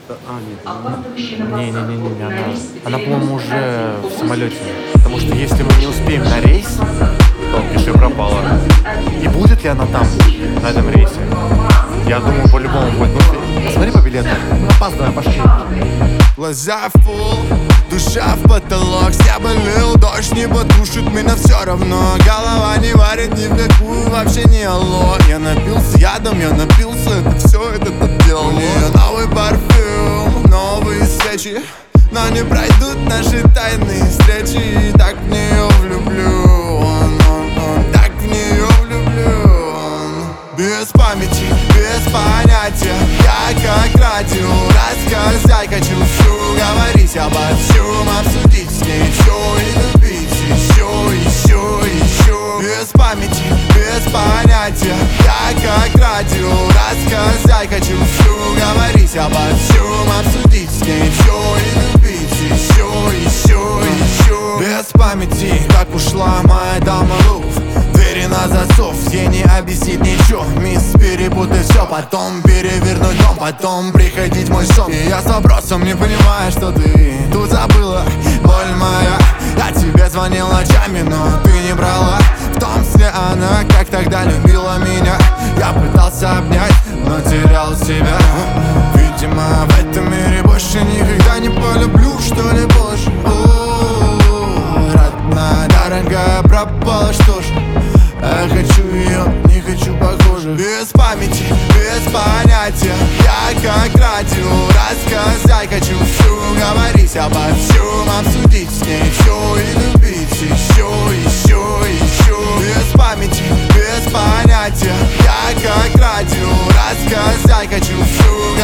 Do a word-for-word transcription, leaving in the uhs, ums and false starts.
А, нет, не-не-не, она, она, по-моему, уже в самолете. Потому что если мы не успеем на рейс, то пиши пропала. И будет ли она там, на этом рейсе? Я думаю, по-любому будет. Ну, смотри по билетам. Мы опаздываем, пошли. Глаза фул, душа в потолок. С неба лил дождь, не потушит меня все равно. Голова не варит ни в какую, вообще не алло. Я напился ядом, я напился, это все, это тот делал. У нее новый парфюм, новые свечи, но не пройдут наши тайные встречи. И так в нее влюблен, он, он, так в нее влюблен. Без памяти, без понятия, я как радио рассказать хочу всю, говорить обо всем, обсудить с ней все и любить еще, еще, еще. Без памяти, без понятия, я как радио рассказать хочу всю, говорить обо всем, обсудить с ней все и любить еще, еще, еще. Без памяти, как ушла моя дама Лув. Двери на засов, ей не объяснить ничего. Мисс, перепутай все, потом перевернуть дом, потом приходить в мой сон. И я с вопросом не понимаю, что ты тут забыла. Боль моя, я тебе звонил ночами, но ты не брала. В том сне она, как тогда любила меня. Я пытался обнять, но терял себя. Видимо, в этом мире больше никогда не полюблю, что ли, больше. О, родная, дорогая, пропала, что ж. Я хочу ее, не хочу похоже. Без памяти, без понятия, я как радио рассказать хочу всю, говорить обо всем, обсудить с ней все и любить еще, еще, еще. Без памяти, без понятия, я как радио рассказать хочу всю,